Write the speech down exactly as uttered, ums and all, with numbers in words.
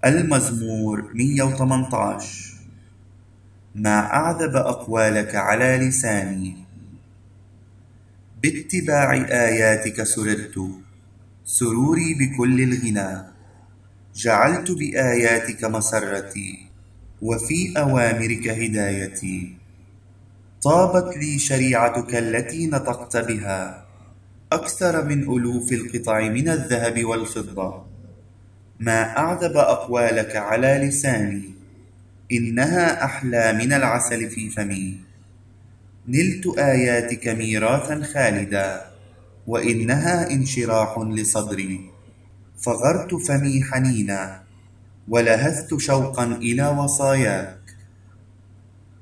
المزمور مئة وثمانية عشر. ما أعذب أقوالك على لساني، باتباع آياتك سررت، سروري بكل الغنى. جعلت بآياتك مسرتي، وفي أوامرك هدايتي. طابت لي شريعتك التي نطقت بها، أكثر من ألوف القطع من الذهب والفضة. ما أعذب أقوالك على لساني، إنها أحلى من العسل في فمي. نلت آياتك ميراثا خالدا، وإنها انشراح لصدري. فغرت فمي حنينا، ولهثت شوقا إلى وصاياك.